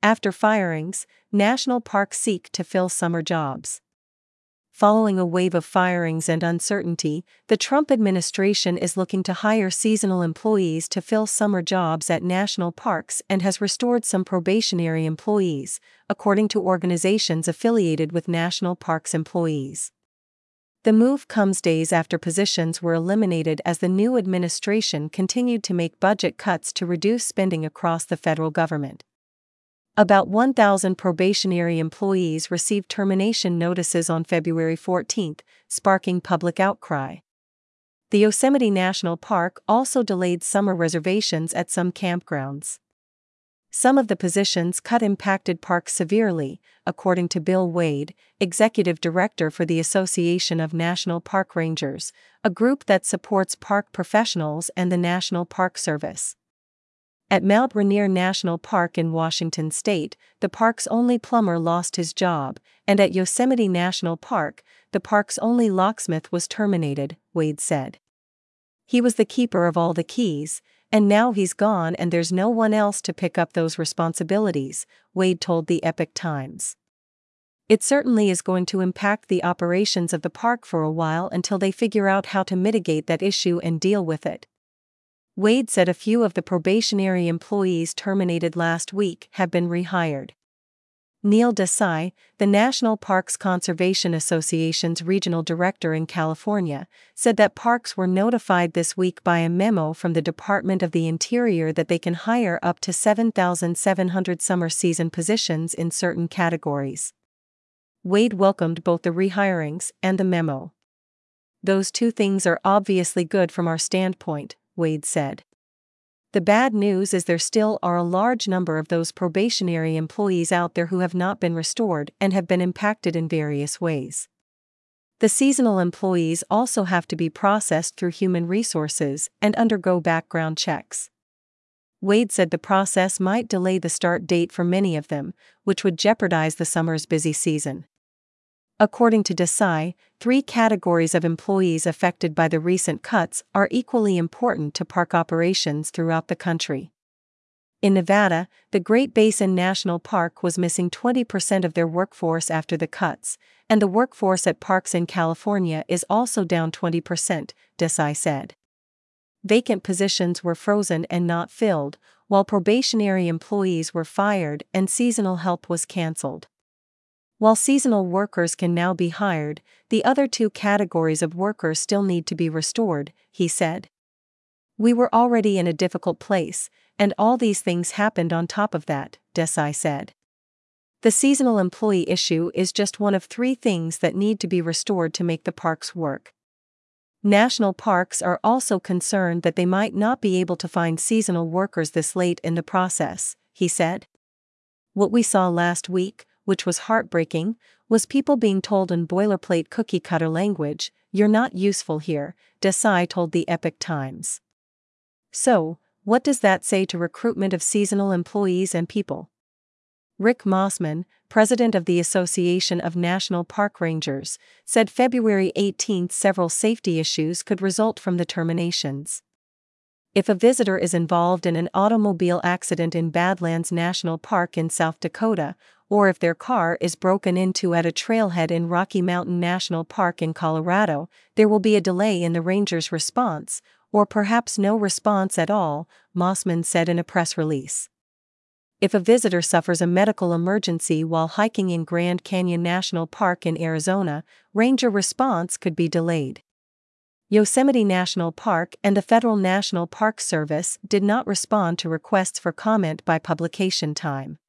After firings, national parks seek to fill summer jobs. Following a wave of firings and uncertainty, the Trump administration is looking to hire seasonal employees to fill summer jobs at national parks and has restored some probationary employees, according to organizations affiliated with national parks employees. The move comes days after positions were eliminated as the new administration continued to make budget cuts to reduce spending across the federal government. About 1,000 probationary employees received termination notices on February 14, sparking public outcry. The Yosemite National Park also delayed summer reservations at some campgrounds. Some of the positions cut impacted parks severely, according to Bill Wade, executive director for the Association of National Park Rangers, a group that supports park professionals and the National Park Service. At Mount Rainier National Park in Washington state, the park's only plumber lost his job, and at Yosemite National Park, the park's only locksmith was terminated, Wade said. He was the keeper of all the keys, and now he's gone and there's no one else to pick up those responsibilities, Wade told the Epoch Times. It certainly is going to impact the operations of the park for a while until they figure out how to mitigate that issue and deal with it. Wade said a few of the probationary employees terminated last week have been rehired. Neil Desai, the National Parks Conservation Association's regional director in California, said that parks were notified this week by a memo from the Department of the Interior that they can hire up to 7,700 summer season positions in certain categories. Wade welcomed both the rehirings and the memo. "Those two things are obviously good from our standpoint," Wade said. The bad news is there still are a large number of those probationary employees out there who have not been restored and have been impacted in various ways. The seasonal employees also have to be processed through human resources and undergo background checks. Wade said the process might delay the start date for many of them, which would jeopardize the summer's busy season. According to Desai, 3 categories of employees affected by the recent cuts are equally important to park operations throughout the country. In Nevada, the Great Basin National Park was missing 20% of their workforce after the cuts, and the workforce at parks in California is also down 20%, Desai said. Vacant positions were frozen and not filled, while probationary employees were fired and seasonal help was canceled. While seasonal workers can now be hired, the other 2 categories of workers still need to be restored, he said. "We were already in a difficult place, and all these things happened on top of that," Desai said. The seasonal employee issue is just one of 3 things that need to be restored to make the parks work. National parks are also concerned that they might not be able to find seasonal workers this late in the process, he said. "What we saw last week, which was heartbreaking, was people being told in boilerplate cookie-cutter language, 'You're not useful here,'" Desai told the Epoch Times. So, what does that say to recruitment of seasonal employees and people? Rick Mossman, president of the Association of National Park Rangers, said February 18 several safety issues could result from the terminations. If a visitor is involved in an automobile accident in Badlands National Park in South Dakota, or if their car is broken into at a trailhead in Rocky Mountain National Park in Colorado, there will be a delay in the ranger's response, or perhaps no response at all, Mossman said in a press release. If a visitor suffers a medical emergency while hiking in Grand Canyon National Park in Arizona, ranger response could be delayed. Yosemite National Park and the Federal National Park Service did not respond to requests for comment by publication time.